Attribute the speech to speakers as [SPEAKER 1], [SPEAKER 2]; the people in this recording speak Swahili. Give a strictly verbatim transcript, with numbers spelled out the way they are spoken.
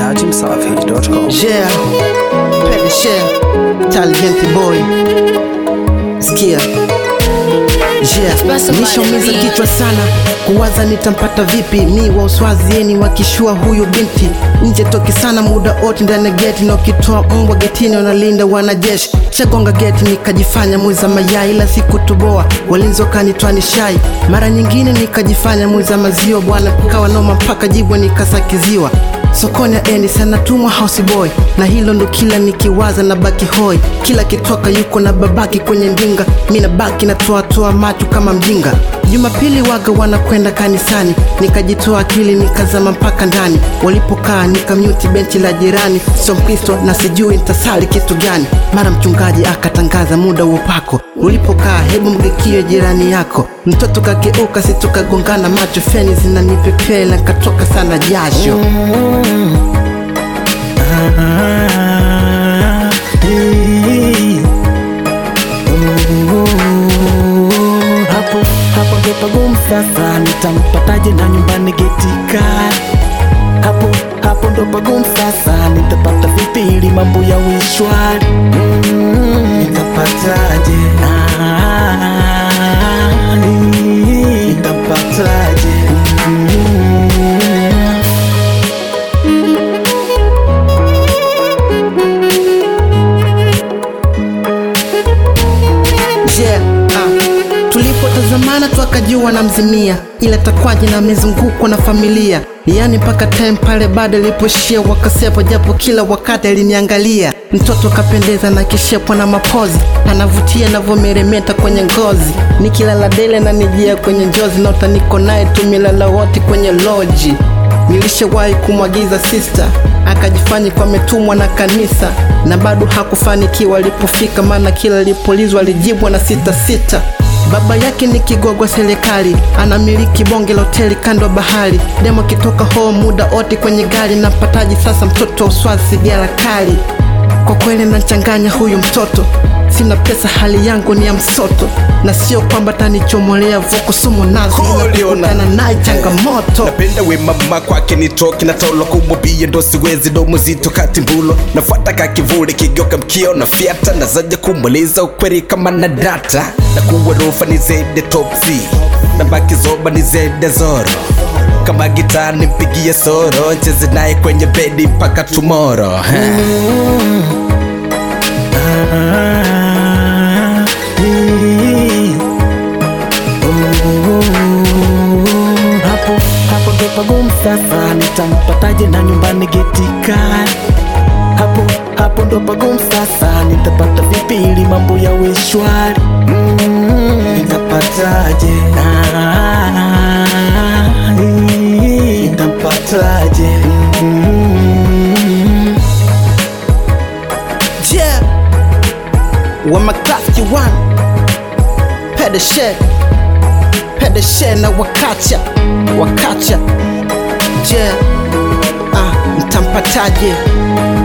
[SPEAKER 1] dot msafi dot com.
[SPEAKER 2] Yeah, Petty Share, Talented Boy. Sikia. Yeah, nishaumiza kichwa sana kuwaza nitampata vipi. Mi wa uswazieni wakishua huyu binti nje toki sana muda oti ndani geti, na ukitoa mbwa getini wanalinda wanajeshi. Shagonga geti nikajifanya mwiza mayai, ila siku tuboa walinzi wakanitoa nishai. Mara nyingine nikajifanya mwiza maziwa, bwana kukawa noma mpaka jibwa nikasakiziwa. Sokoni ya endi sana tumwa house boy, na hilo ndo kila nikiwaza na baki hoi. Kila kitoka yuko na babaki kwenye ndinga, mina baki na toa toa macho kama mjinga. Jumapili waga wanakwenda kanisani, nikajitoa akili nikazama mpaka ndani. Walipokaa nikamute benchi la jirani, so Mkristo na sijui nitasali kitu gani. Mara mchungaji akatangaza muda upako, ulipokaa hebu mgekie jirani yako. Mtoto kakeuka si tukagongana macho, feni zinanipepea na katoka sana jasho. mm-hmm. ah, ah, hey. Hapo hapo ndo pagumu sasa, nitampataje na nyumbani getika? Hapo hapo ndo pagumu sasa, nitapata vipi ili mambo ya wishwari? mm, nitapataje? ah, nitapataje? mm. Yeah, ah. Tulipotazamana twakajua na mzimia, ila takwaji na mezungukwa na familia. Yani mpaka time pale baada liposhia wakasepo, japo kila wakati aliniangalia. Mtoto kapendeza na kishepwa na mapozi, anavutia na vomeremeta kwenye ngozi. Nikilala dele na nijia kwenye njozi, na utaniko naye tumilala wote kwenye loji. Nilishawahi kumwagiza sister, akajifanya kwa metumwa na kanisa, na bado hakufanikiwa alipofika, maana kila lipolizwa alijibwa na sita sita. Baba yake ni kigogwa serikali, anamiliki bonge la hoteli kando bahari. Demo kitoka home muda oti kwenye gari, na pataji sasa mtoto uswazi sigara kali. Kwa kweli nachanganya huyu mtoto, sina pesa hali yangu ni ya msoto, na sio kwamba tanichomolea vuko sumu nazi inakutana naye changamoto.
[SPEAKER 3] Napenda we mama kwake nitoki na taulo kumwambia ndo siwezi ndo muzito kati mbulo. Nafuata kakivuli kigeuka mkio na fiata, na zaja kumweleza ukweli kama na data. Na kuwa rofa ni zede topsy, na baki zoba ni zede zoro. Kama gitaa nimpigie soro, cheze naye kwenye bedi mpaka tomorrow. mm. ah, hey. oh, hapo hapo ndo pagumu sasa, nitampataje na nyumbani getika? Hapo hapo ndo pagumu sasa, nitapata vipi ili mambo yawe shwari? mm, nitapataje? ah, nitapataje? mm.
[SPEAKER 2] Yeah, when my class you want Petty Share, Petty Share na wakacha wakacha. Yeah, ah, nitampataje?